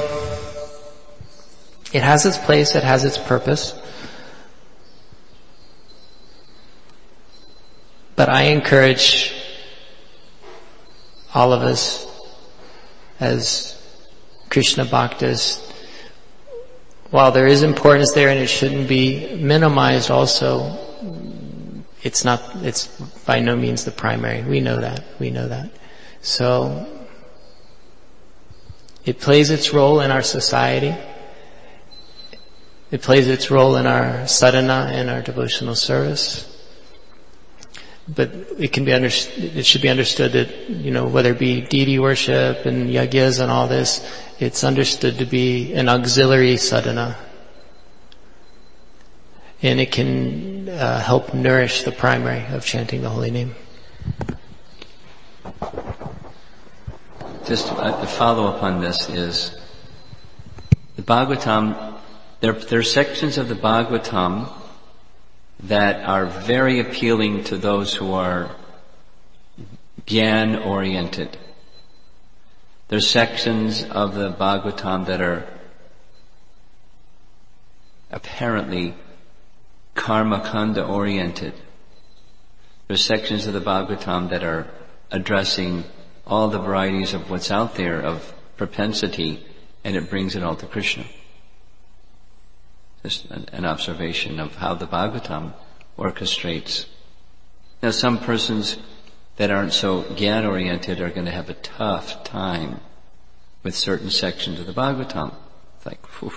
it has its place, it has its purpose. But I encourage all of us as Krishna Bhaktas, while there is importance there and it shouldn't be minimized also, it's not, it's by no means the primary. We know that, we know that. So, it plays its role in our society. It plays its role in our sadhana and our devotional service. But it can be understood, it should be understood that, you know, whether it be deity worship and yagyas and all this, it's understood to be an auxiliary sadhana. And it can uh, help nourish the primary of chanting the holy name. Just a follow-up on this is, the Bhagavatam, there, there are sections of the Bhagavatam that are very appealing to those who are Gyan-oriented. There's sections of the Bhagavatam that are apparently Karma-kanda oriented. There's sections of the Bhagavatam that are addressing all the varieties of what's out there of propensity, and it brings it all to Krishna. Just an, an observation of how the Bhagavatam orchestrates. Now, some persons that aren't so Gyan-oriented are going to have a tough time with certain sections of the Bhagavatam. It's like, whew.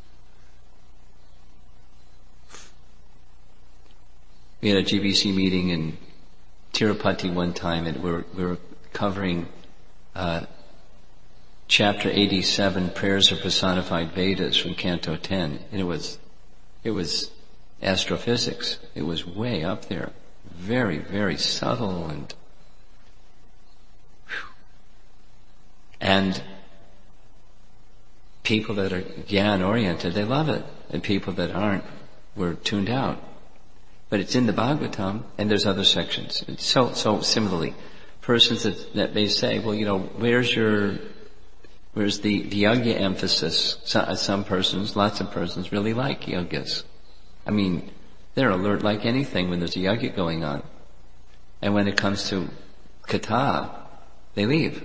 We had a G B C meeting in Tirupati one time, and we were, we were covering uh, chapter eighty-seven, Prayers of Personified Vedas from Canto ten, and it was, it was astrophysics. It was way up there, very, very subtle, and whew. And people that are Gyan-oriented, they love it, and people that aren't were tuned out. But it's in the Bhagavatam, and there's other sections. It's so, so similarly, persons that, that may say, well, you know, where's your, where's the, the yagya emphasis? So, some persons, lots of persons really like yagyas. I mean, they're alert like anything when there's a yagya going on. And when it comes to katha, they leave.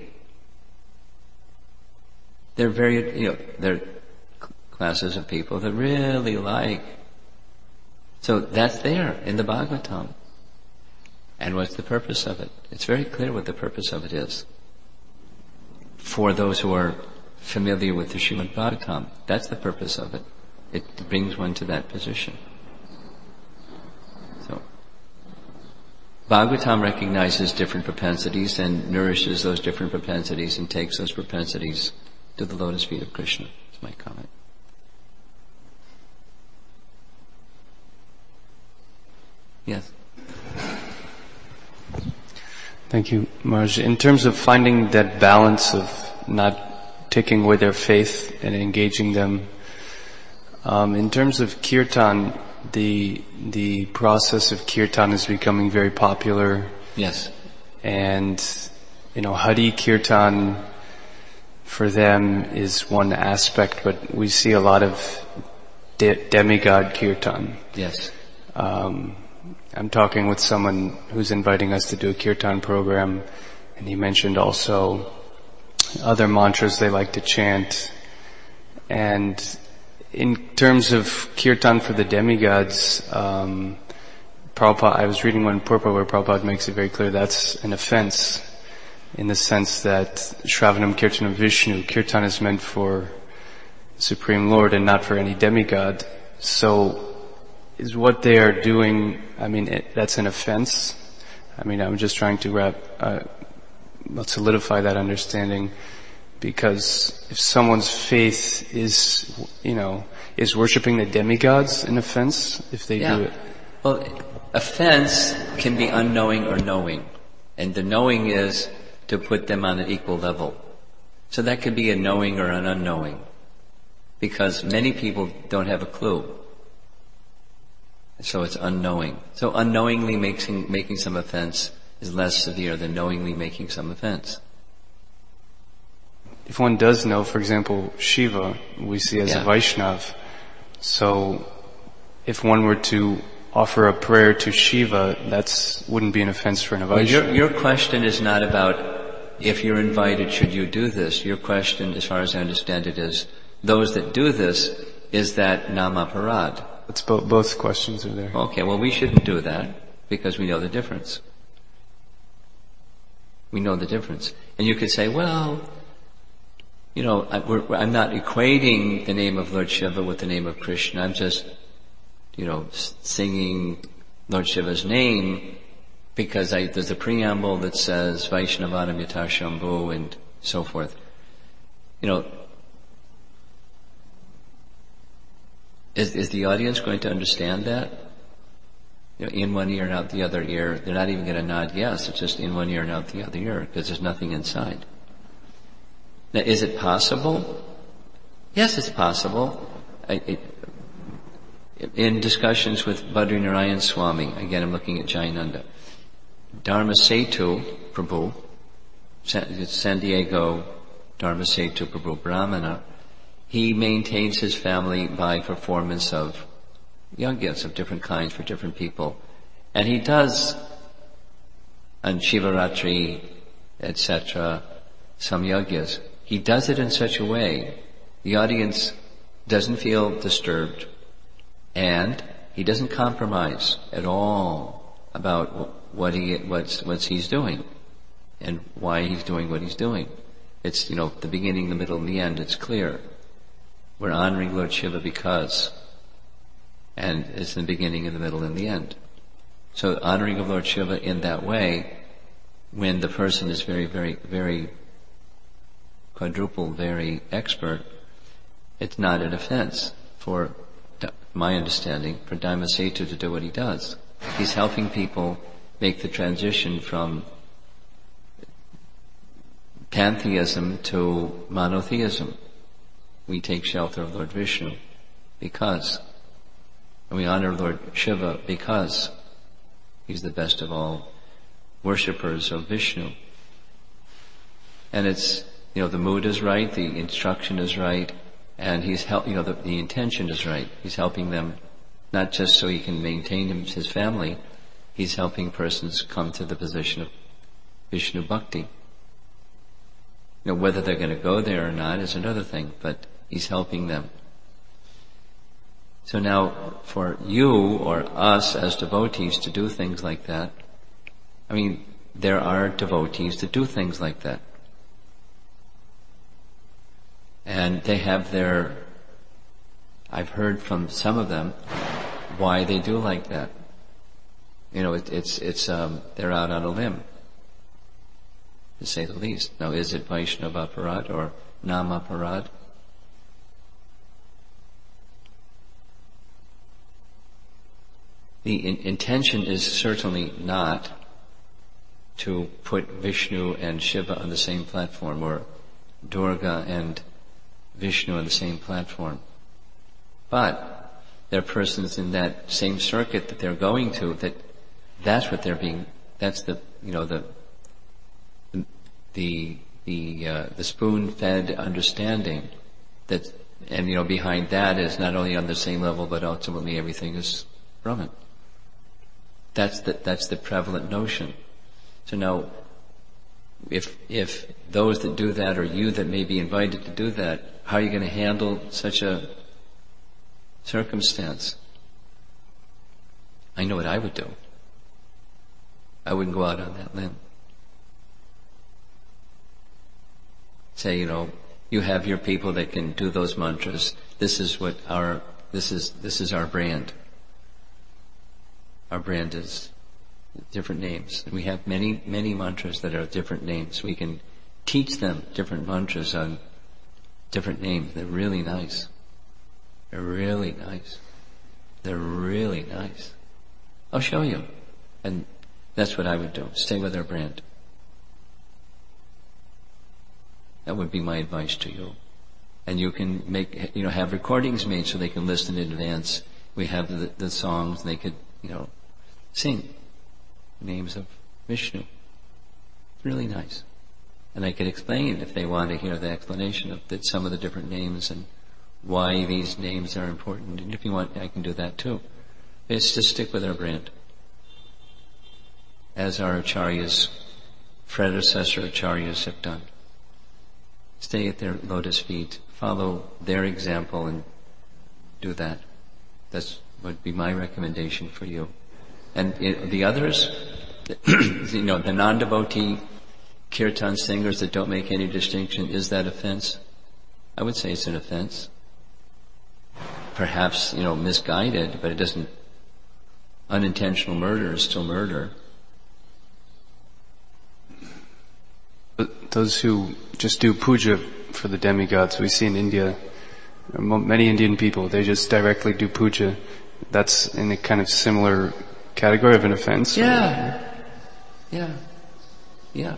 They're very, you know, they're classes of people that really like. So that's there in the Bhagavatam. And what's the purpose of it? It's very clear what the purpose of it is. For those who are familiar with the Srimad Bhagavatam, that's the purpose of it. It brings one to that position. So, Bhagavatam recognizes different propensities and nourishes those different propensities and takes those propensities to the lotus feet of Krishna. That's my comment. Yes. Thank you, Maharaj. In terms of finding that balance of not taking away their faith and engaging them, um, in terms of kirtan, the the process of kirtan is becoming very popular. Yes. And, you know, Hari Kirtan for them is one aspect, but we see a lot of de- demigod kirtan. Yes. Um, I'm talking with someone who's inviting us to do a kirtan program, and he mentioned also other mantras they like to chant. And in terms of kirtan for the demigods, um, Prabhupada, I was reading one purport where Prabhupada makes it very clear that's an offense in the sense that Shravanam Kirtanam Vishnu, kirtan is meant for Supreme Lord and not for any demigod. So, is what they are doing, I mean, it, that's an offense. I mean, I'm just trying to wrap, uh, solidify that understanding, because if someone's faith is, you know, is worshipping the demigods an offense if they yeah. do it? Well, offense can be unknowing or knowing, and the knowing is to put them on an equal level. So that could be a knowing or an unknowing, because many people don't have a clue. So it's unknowing. So unknowingly making, making some offense is less severe than knowingly making some offense. If one does know, for example, Shiva, we see as Yeah. a Vaishnav. So if one were to offer a prayer to Shiva, that's wouldn't be an offense for an Well, Vaishnav. your, your question is not about if you're invited, should you do this? Your question, as far as I understand it, is those that do this, is that namaparad? It's bo- both questions are there. Okay, well we shouldn't do that because we know the difference. We know the difference. And you could say, well, you know, I, we're, I'm not equating the name of Lord Shiva with the name of Krishna. I'm just, you know, singing Lord Shiva's name because I, there's a preamble that says Vaishnavanam Yata Shambhu and so forth. You know, is, is the audience going to understand that? You know, in one ear and out the other ear. They're not even going to nod yes. It's just in one ear and out the other ear because there's nothing inside. Now, is it possible? Yes, it's possible. I, it, in discussions with Badri Narayan Swami, again I'm looking at Jayananda, Dharma Setu Prabhu, San Diego Dharma Setu Prabhu Brahmana, he maintains his family by performance of yagyas of different kinds for different people. And he does, on Shivaratri, et cetera, some yagyas. He does it in such a way, the audience doesn't feel disturbed, and he doesn't compromise at all about what he, what's, what he's doing, and why he's doing what he's doing. It's, you know, the beginning, the middle, and the end, it's clear. We're honoring Lord Shiva because, and it's the beginning and the middle and the end. So honoring of Lord Shiva in that way, when the person is very, very, very quadruple, very expert, it's not an offense for, my understanding, for Dharma Setu to do what he does. He's helping people make the transition from pantheism to monotheism. We take shelter of Lord Vishnu because, and we honor Lord Shiva because he's the best of all worshippers of Vishnu. And it's, you know, the mood is right, the instruction is right, and he's help, you know, the, the intention is right. He's helping them not just so he can maintain him, his family, he's helping persons come to the position of Vishnu Bhakti. You know, whether they're going to go there or not is another thing, but he's helping them. So now, for you or us as devotees to do things like that, I mean, there are devotees that do things like that. And they have their, I've heard from some of them why they do like that. You know, it, it's, it's, um, they're out on a limb, to say the least. Now, is it Vaishnava Parad or Nama Parad? The in- intention is certainly not to put Vishnu and Shiva on the same platform, or Durga and Vishnu on the same platform. But there are persons in that same circuit that they're going to that that's what they're being, that's the, you know, the, the, the, uh, the spoon-fed understanding that, and you know, behind that is not only on the same level, but ultimately everything is Brahman. That's the, that's the prevalent notion. So now, if, if those that do that, or you that may be invited to do that, how are you going to handle such a circumstance? I know what I would do. I wouldn't go out on that limb. Say, you know, you have your people that can do those mantras. This is what our, this is, this is our brand. Our brand is different names. We have many, many mantras that are different names. We can teach them different mantras on different names. They're really nice. They're really nice. They're really nice. I'll show you. And that's what I would do. Stay with our brand. That would be my advice to you. And you can make, you know, have recordings made so they can listen in advance we have the, the songs, and they could, you know, sing names of Vishnu. Really nice. And I could explain, if they want to hear the explanation of the, some of the different names and why these names are important. And if you want, I can do that too. It's to stick with our brand. As our acharyas, predecessor acharyas have done. Stay at their lotus feet, follow their example and do that. That's would be my recommendation for you. And it, the others, you know, the non-devotee kirtan singers that don't make any distinction, is that offense? I would say it's an offense. Perhaps, you know, misguided, but it doesn't, unintentional murder is still murder. But those who just do puja for the demigods, we see in India, many Indian people, they just directly do puja. That's in a kind of similar category of an offense? Yeah. Or? Yeah. Yeah.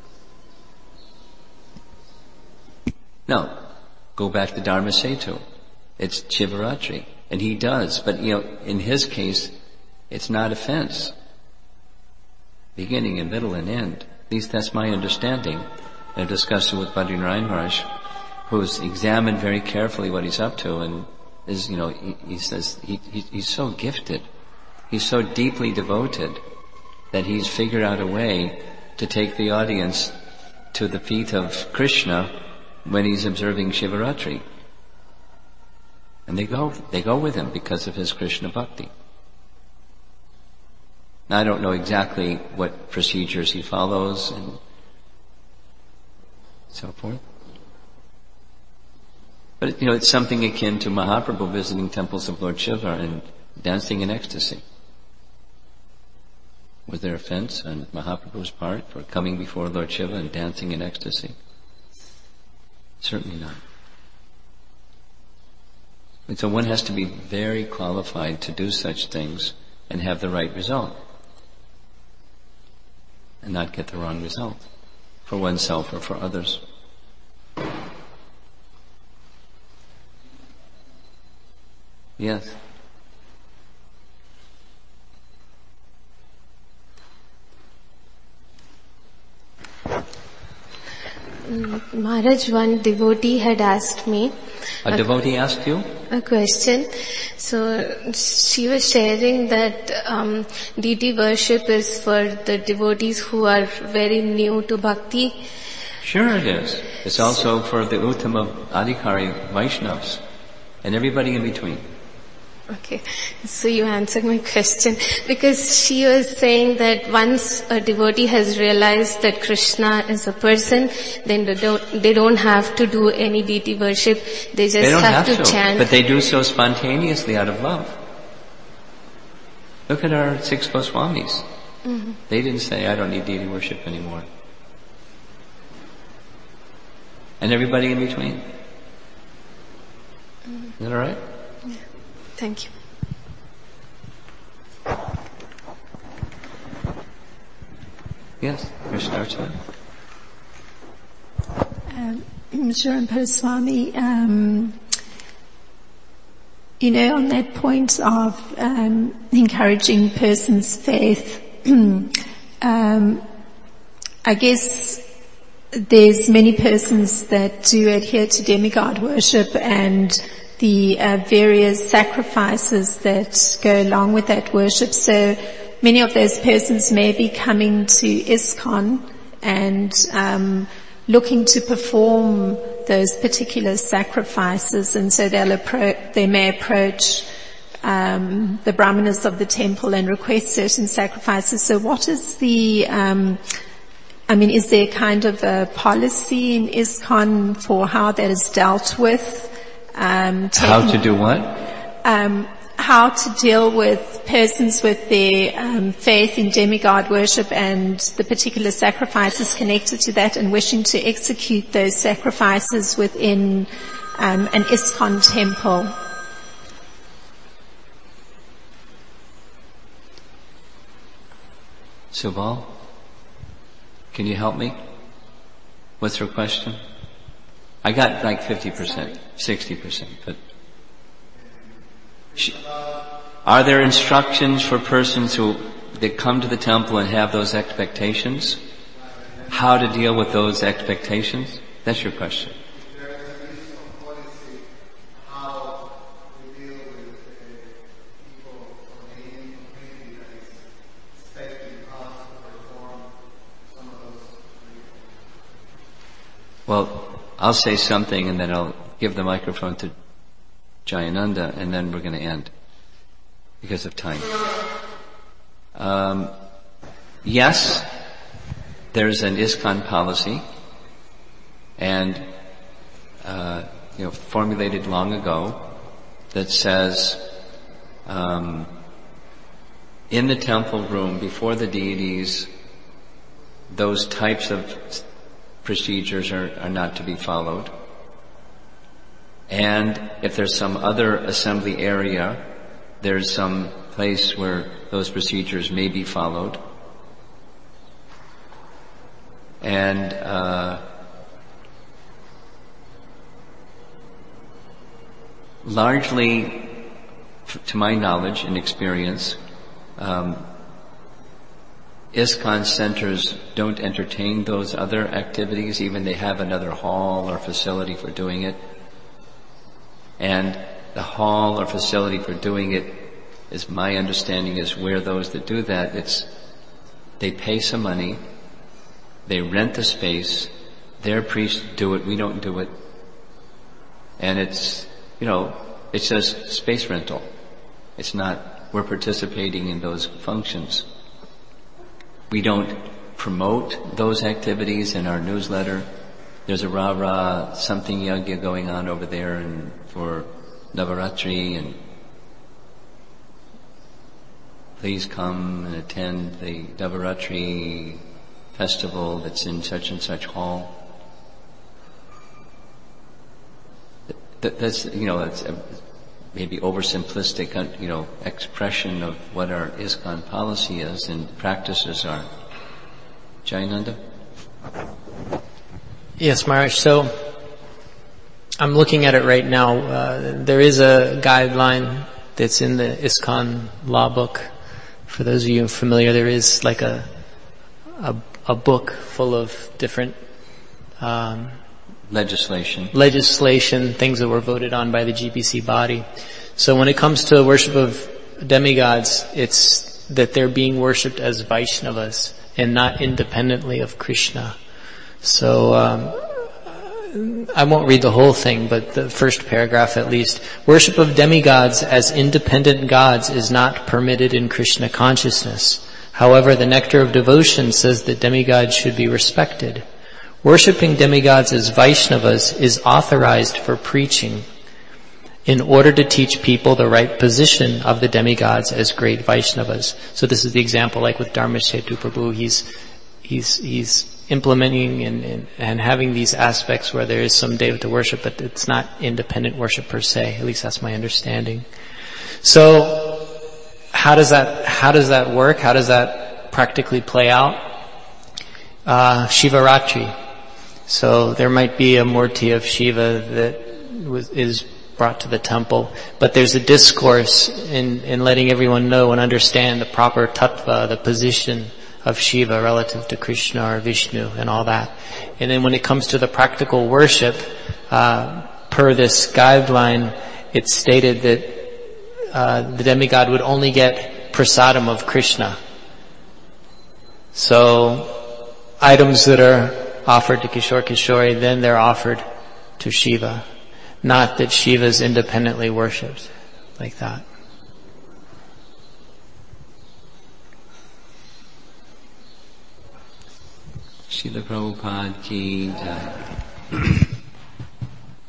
Now, go back to Dharma Setu. It's Shivaratri. And he does. But, you know, in his case, it's not offense. Beginning and middle and end. At least that's my understanding. I've discussed it with Badrinath Maharaj, who's examined very carefully what he's up to, and is, you know, he, he says he, he, he's so gifted. He's so deeply devoted that he's figured out a way to take the audience to the feet of Krishna when he's observing Shivaratri. And they go, they go with him because of his Krishna bhakti. Now, I don't know exactly what procedures he follows and so forth. But, you know, it's something akin to Mahaprabhu visiting temples of Lord Shiva and dancing in ecstasy. Was there offense on Mahaprabhu's part for coming before Lord Shiva and dancing in ecstasy? Certainly not. And so one has to be very qualified to do such things and have the right result. And not get the wrong result for oneself or for others. Yes. Maharaj, one devotee had asked me. A, a devotee asked you? A question. So she was sharing that um, deity worship is for the devotees who are very new to bhakti. Sure it is. It's also for the Uttama Adhikari Vaishnavas and everybody in between. Okay, so you answered my question, because she was saying that once a devotee has realized that Krishna is a person, then they don't, they don't have to do any deity worship. They just they don't have, have to, to chant. But they do so spontaneously out of love. Look at our six Goswamis. Mm-hmm. They didn't say, I don't need deity worship anymore. And everybody in between. Mm-hmm. Is that all right? Yeah. Thank you. Yes, Krishna Archana. Um, Sharan Paraswami, um, you know, on that point of um, encouraging persons' faith, um, I guess there's many persons that do adhere to demigod worship and the uh, various sacrifices that go along with that worship. So many of those persons may be coming to ISKCON and um, looking to perform those particular sacrifices, and so they'll appro- they may approach um, the brahmanas of the temple and request certain sacrifices. So what is the um, I mean, is there kind of a policy in ISKCON for how that is dealt with? Um, taking, how to do what? Um, how to deal with persons with their um, faith in demigod worship and the particular sacrifices connected to that, and wishing to execute those sacrifices within um, an ISKCON temple. Subal, can you help me? What's her question? I got like fifty percent, sixty percent, but Are there instructions for persons who that come to the temple and have those expectations? How to deal with those expectations? That's your question. Well, I'll say something and then I'll give the microphone to Jayananda and then we're going to end because of time. Um, yes, there's an ISKCON policy and, uh, you know, formulated long ago that says, um, in the temple room before the deities, those types of procedures are, are not to be followed. And if there's some other assembly area, there's some place where those procedures may be followed. And uh, largely, to my knowledge and experience, um, ISKCON centers don't entertain those other activities, even they have another hall or facility for doing it. And the hall or facility for doing it, is my understanding, is where those that do that, it's, they pay some money, they rent the space, their priests do it, we don't do it. And it's, you know, it's just space rental. It's not, we're participating in those functions. We don't promote those activities in our newsletter. There's a rah-rah something yagya going on over there and for Navaratri, and please come and attend the Navaratri festival that's in such and such hall. That, that's, you know, that's a maybe oversimplistic, you know, expression of what our ISKCON policy is and practices are. Jayananda? Yes, Maharaj. So, I'm looking at it right now. Uh, there is a guideline that's in the ISKCON law book. For those of you familiar, there is like a a, a book full of different um, legislation, legislation, things that were voted on by the G B C body. So when it comes to worship of demigods, it's that they're being worshipped as Vaishnavas and not independently of Krishna. So um, I won't read the whole thing, but the first paragraph at least. Worship of demigods as independent gods is not permitted in Krishna consciousness. However, the nectar of devotion says that demigods should be respected. Worshipping demigods as Vaishnavas is authorized for preaching in order to teach people the right position of the demigods as great Vaishnavas. So this is the example like with Dharmasetu Prabhu. He's, he's, he's implementing and, and, and having these aspects where there is some Devata worship, but it's not independent worship per se. At least that's my understanding. So, how does that, how does that work? How does that practically play out? Uh, Shivaratri. So there might be a Murti of Shiva that was, is brought to the temple, but there's a discourse in, in letting everyone know and understand the proper tattva, the position of Shiva relative to Krishna or Vishnu and all that. And then when it comes to the practical worship, uh, per this guideline, it's stated that uh, the demigod would only get prasadam of Krishna. So items that are offered to Kishore Kishori, then they're offered to Shiva. Not that Shiva is independently worshipped like that. Srila Prabhupada ki jai.